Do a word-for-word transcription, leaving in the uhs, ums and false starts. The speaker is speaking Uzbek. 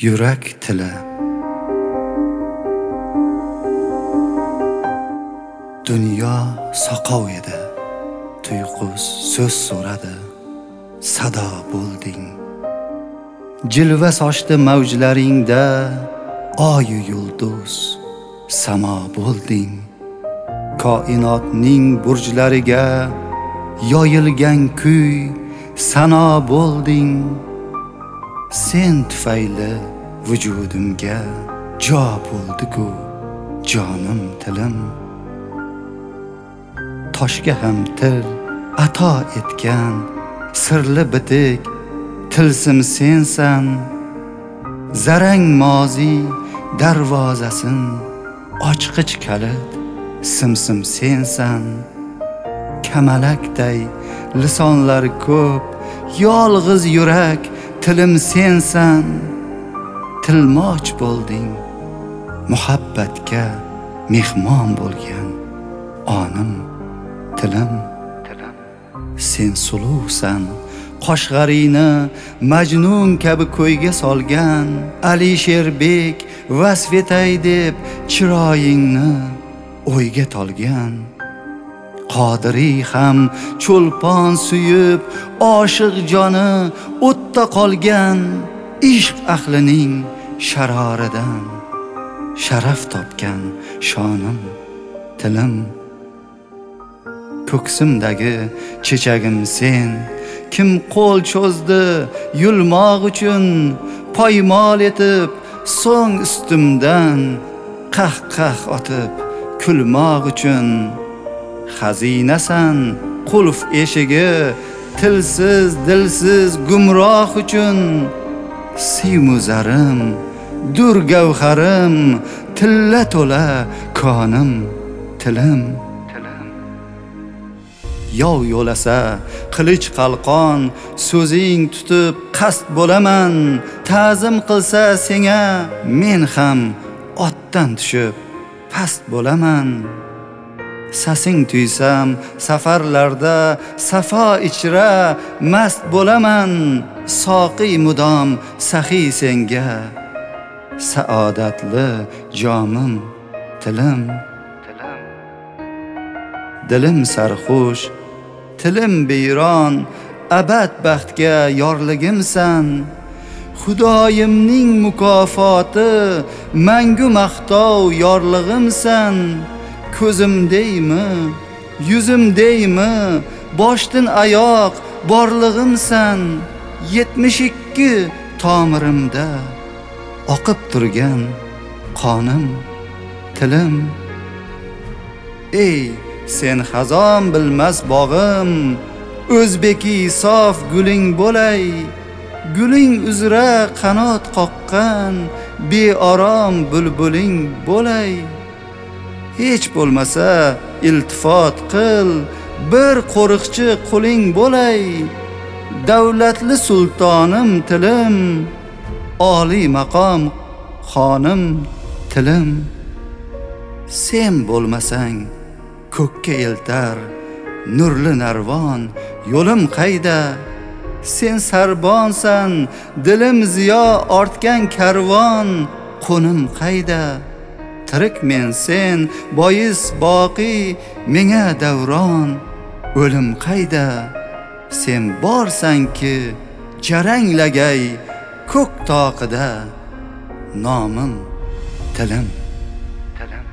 Yurak tili. Dunyo soqov edi, tuyqus so'z so'radi, sado bo'lding. Jilva sochdi mavjlaringda, oyu yulduz, samo bo'lding. Koinotning burjlariga yoyilgan kuy, sano bo'lding. Sen tufayli vujudimga jo bo'ldi-ku, jonim tilim. Toshga ham til ato etgan sirli bitik tilsim sensan. Zarang mozi darvozasin ochqich kalit simsim sensan. Kamalakday lisonlar ko'p, yolg'iz yurak tilim sensan. Tilmoch bo'lding, muhabbatga mehmon bo'lgan onim tilim. Sen suluvsan, qoshg'arini Majnun kabi ko'yga solgan. Alisherbek vasf etay deb chiroyingni o'yga tolgan. Qodiriy ham cho'lpon suyib, oshiq joni o'tda qolgan. Ishq ahlining sharoridan sharaf topgan shonim tilim. Ko'ksimdagi chechagim sen, kim qo'l cho'zdi yulmoq uchun. Poymol etib so'ng ustimdan qah-qah otib kulmoq uchun. Xazinasan qulf eshigi, tilsiz dilsiz gumroh uchun. Siymuzarim, dur gavharim, tilla to'la konim tilim. Yov yo'lasa qilich qalqon, so'zing tutib qasd bo'laman. Ta'zim qilsa senga men ham otdan tushib past bo'laman. Sasing tuysam safarlarda safo ichra mast bo'laman. Soqi mudom saxiy senga, saodatli jomim tilim. Dilim sarxush, tilim biyron, abad baxtga yorligimsan. Xudoyimning mukofoti, mangu maqtov yorlig'imsan. Ko'zimdaymi, yuzimdaymi, boshdan oyoq borlig'imsan. yetmish ikki tomirimda oqib turgan qonim tilim. Ey sen xazon bilmas bog'im, o'zbeki sof guling bo'lay. Guling uzra qanot qoqqan beorom bulbuling bo'lay. Hech bo'lmasa iltifot qil, bir qo'riqchi qo'ling bo'lay. Davlatli sultonim tilim, oliy maqom xonim tilim. Sen bo'lmasang ko'kka eltar nurli narvon yo'lim qayda. Sen sarbonsan, dilim ziyo ortgan karvon qo'nim qayda. Tirik men sen bois boqi menga davron o'lim qayda. Sen borsanki jaranglagay ko'k toqida nomim tilim.